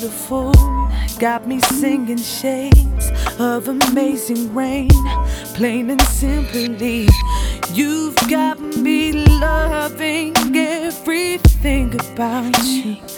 beautiful, got me singing shades of amazing rain. Plain and simply, you've got me loving everything about you.